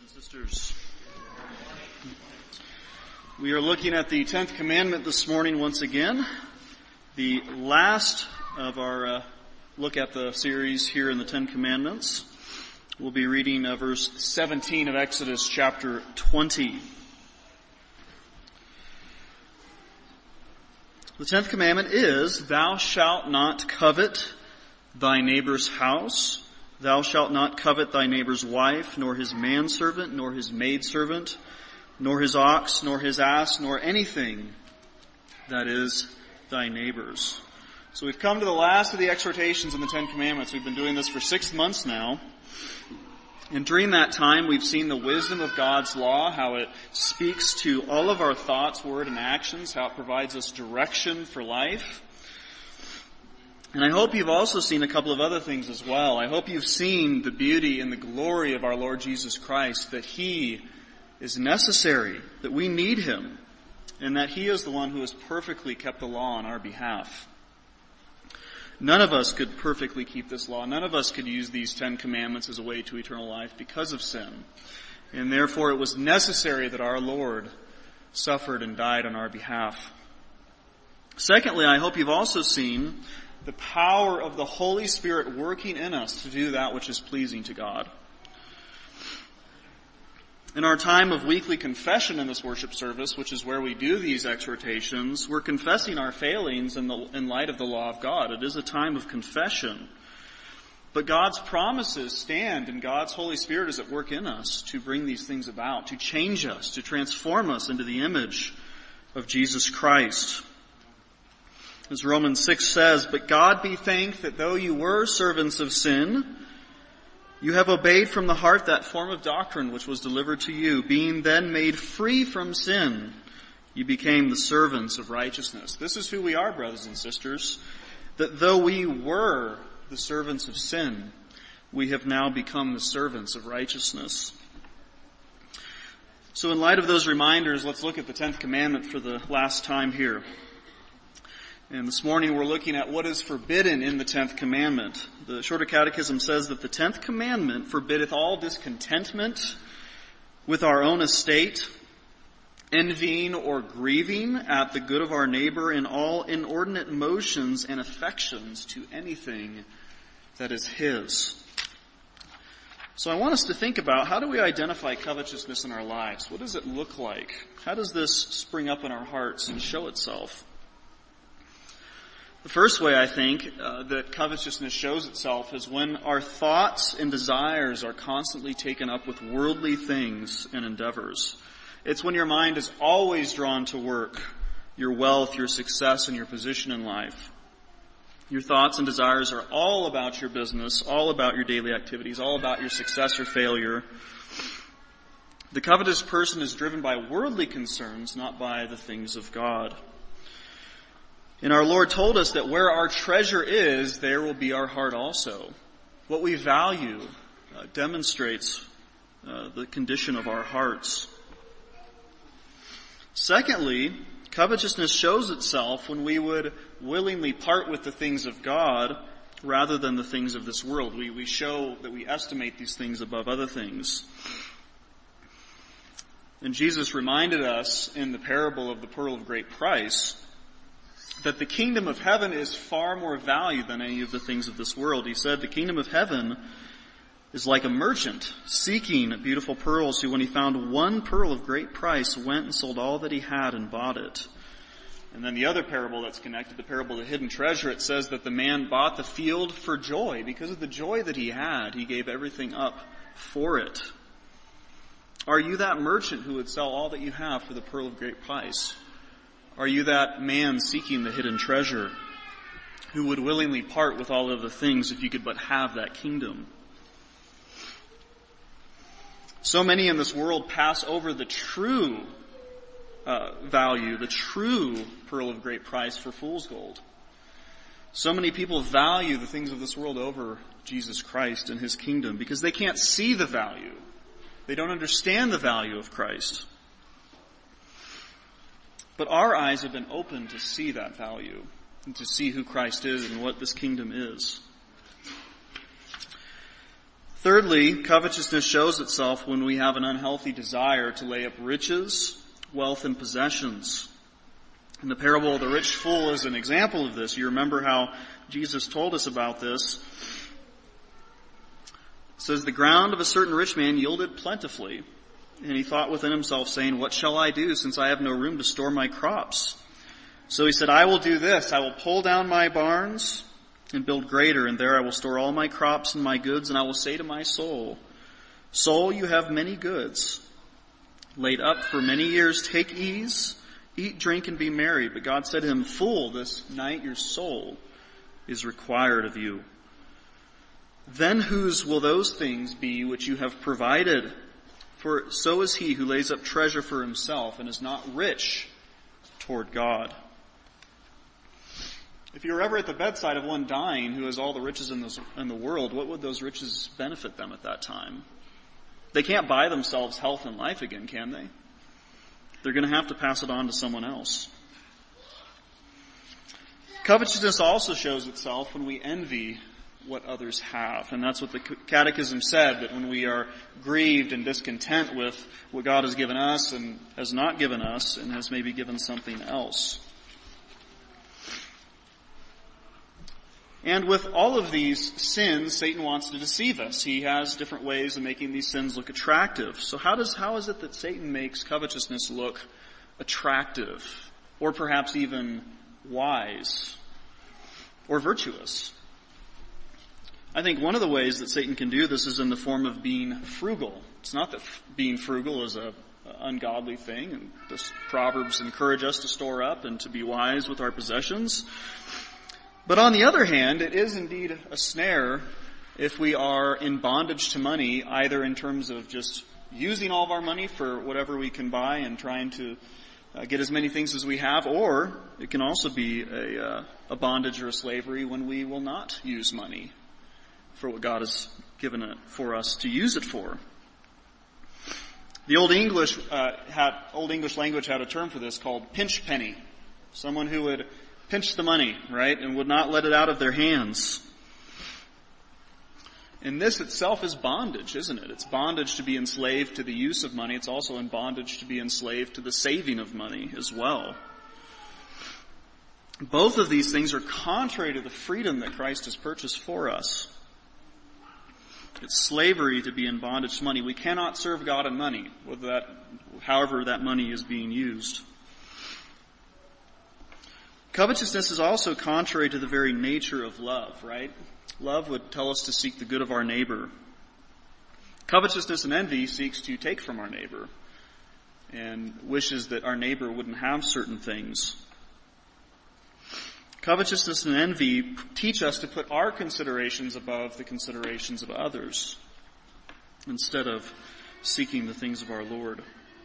and sisters. We are looking at the 10th commandment this morning once again, the last of our look at the series here in the 10 commandments. We'll be reading verse 17 of Exodus chapter 20. The 10th commandment is, "Thou shalt not covet thy neighbor's house. Thou shalt not covet thy neighbor's wife, nor his manservant, nor his maidservant, nor his ox, nor his ass, nor anything that is thy neighbor's." So we've come to the last of the exhortations in the 10 commandments. We've been doing this for 6 months now. And during that time, we've seen the wisdom of God's law, how it speaks to all of our thoughts, word, and actions, how it provides us direction for life. And I hope you've also seen a couple of other things as well. I hope you've seen the beauty and the glory of our Lord Jesus Christ, that He is necessary, that we need Him, and that He is the one who has perfectly kept the law on our behalf. None of us could perfectly keep this law. None of us could use these 10 commandments as a way to eternal life because of sin. And therefore it was necessary that our Lord suffered and died on our behalf. Secondly, I hope you've also seen the power of the Holy Spirit working in us to do that which is pleasing to God. In our time of weekly confession in this worship service, which is where we do these exhortations, we're confessing our failings in light of the law of God. It is a time of confession. But God's promises stand, and God's Holy Spirit is at work in us to bring these things about, to change us, to transform us into the image of Jesus Christ. As Romans 6 says, "But God be thanked that though you were servants of sin, you have obeyed from the heart that form of doctrine which was delivered to you. Being then made free from sin, you became the servants of righteousness." This is who we are, brothers and sisters, that though we were the servants of sin, we have now become the servants of righteousness. So in light of those reminders, let's look at the 10th commandment for the last time here. And this morning we're looking at what is forbidden in the 10th commandment. The Shorter Catechism says that the 10th commandment forbiddeth all discontentment with our own estate, envying or grieving at the good of our neighbor, and all inordinate motions and affections to anything that is his. So I want us to think about, how do we identify covetousness in our lives? What does it look like? How does this spring up in our hearts and show itself? The first way I think that covetousness shows itself is when our thoughts and desires are constantly taken up with worldly things and endeavors. It's when your mind is always drawn to work, your wealth, your success, and your position in life. Your thoughts and desires are all about your business, all about your daily activities, all about your success or failure. The covetous person is driven by worldly concerns, not by the things of God. And our Lord told us that where our treasure is, there will be our heart also. What we value demonstrates the condition of our hearts. Secondly, covetousness shows itself when we would willingly part with the things of God rather than the things of this world. We show that we estimate these things above other things. And Jesus reminded us in the parable of the pearl of great price that the kingdom of heaven is far more valued than any of the things of this world. He said the kingdom of heaven is like a merchant seeking beautiful pearls, who, when he found one pearl of great price, went and sold all that he had and bought it. And then the other parable that's connected, the parable of the hidden treasure, it says that the man bought the field for joy. Because of the joy that he had, he gave everything up for it. Are you that merchant who would sell all that you have for the pearl of great price? Are you that man seeking the hidden treasure, who would willingly part with all of the things if you could but have that kingdom? So many in this world pass over the true value, the true pearl of great price, for fool's gold. So many people value the things of this world over Jesus Christ and His kingdom because they can't see the value. They don't understand the value of Christ. But our eyes have been opened to see that value and to see who Christ is and what this kingdom is. Thirdly, covetousness shows itself when we have an unhealthy desire to lay up riches, wealth, and possessions. And the parable of the rich fool is an example of this. You remember how Jesus told us about this. It says, the ground of a certain rich man yielded plentifully. And he thought within himself, saying, what shall I do, since I have no room to store my crops? So he said, I will do this. I will pull down my barns and build greater, and there I will store all my crops and my goods, and I will say to my soul, soul, you have many goods laid up for many years. Take ease, eat, drink, and be merry. But God said to him, fool, this night your soul is required of you. Then whose will those things be which you have provided? For so is he who lays up treasure for himself and is not rich toward God. If you were ever at the bedside of one dying who has all the riches in the world, what would those riches benefit them at that time? They can't buy themselves health and life again, can they? They're going to have to pass it on to someone else. Covetousness also shows itself when we envy what others have. And that's what the Catechism said, that when we are grieved and discontent with what God has given us and has not given us and has maybe given something else. And with all of these sins, Satan wants to deceive us. He has different ways of making these sins look attractive. So how is it that Satan makes covetousness look attractive, or perhaps even wise, or virtuous? I think one of the ways that Satan can do this is in the form of being frugal. It's not that being frugal is a ungodly thing, and the Proverbs encourage us to store up and to be wise with our possessions. But on the other hand, it is indeed a snare if we are in bondage to money, either in terms of just using all of our money for whatever we can buy and trying to get as many things as we have, or it can also be a bondage or a slavery when we will not use money for what God has given it for us to use it for. The Old English language had a term for this called pinch penny. Someone who would pinch the money, right, and would not let it out of their hands. And this itself is bondage, isn't it? It's bondage to be enslaved to the use of money. It's also in bondage to be enslaved to the saving of money as well. Both of these things are contrary to the freedom that Christ has purchased for us. It's slavery to be in bondage to money. We cannot serve God in money, however that money is being used. Covetousness is also contrary to the very nature of love, right? Love would tell us to seek the good of our neighbor. Covetousness and envy seeks to take from our neighbor and wishes that our neighbor wouldn't have certain things. Covetousness and envy teach us to put our considerations above the considerations of others instead of seeking the things of our Lord.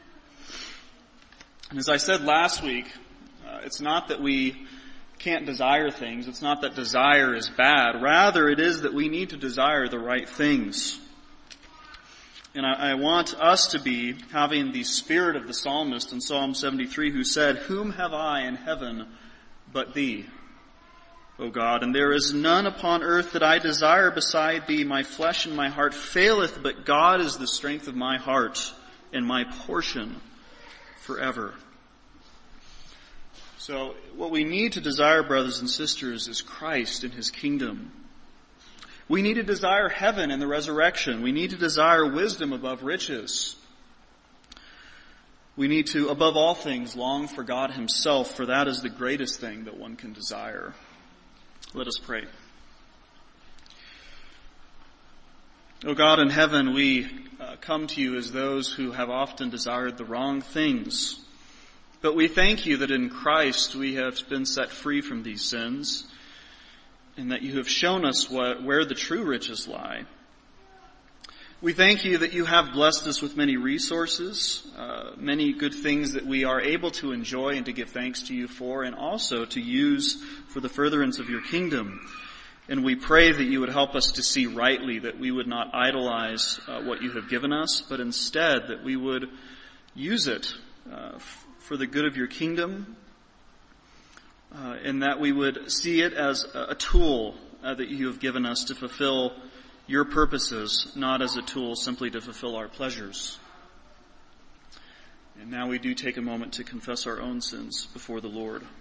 And as I said last week, it's not that we can't desire things. It's not that desire is bad. Rather, it is that we need to desire the right things. And I want us to be having the spirit of the psalmist in Psalm 73 who said, whom have I in heaven but thee, O God? And there is none upon earth that I desire beside thee. My flesh and my heart faileth, but God is the strength of my heart and my portion forever. So what we need to desire, brothers and sisters, is Christ and His kingdom. We need to desire heaven and the resurrection. We need to desire wisdom above riches. We need to, above all things, long for God Himself, for that is the greatest thing that one can desire. Let us pray. O God in heaven, we come to you as those who have often desired the wrong things. But we thank you that in Christ we have been set free from these sins, and that you have shown us where the true riches lie. We thank you that you have blessed us with many resources, many good things that we are able to enjoy and to give thanks to you for, and also to use for the furtherance of your kingdom. And we pray that you would help us to see rightly, that we would not idolize what you have given us, but instead that we would use it for the good of your kingdom, and that we would see it as a tool that you have given us to fulfill your purposes, not as a tool simply to fulfill our pleasures. And now we do take a moment to confess our own sins before the Lord.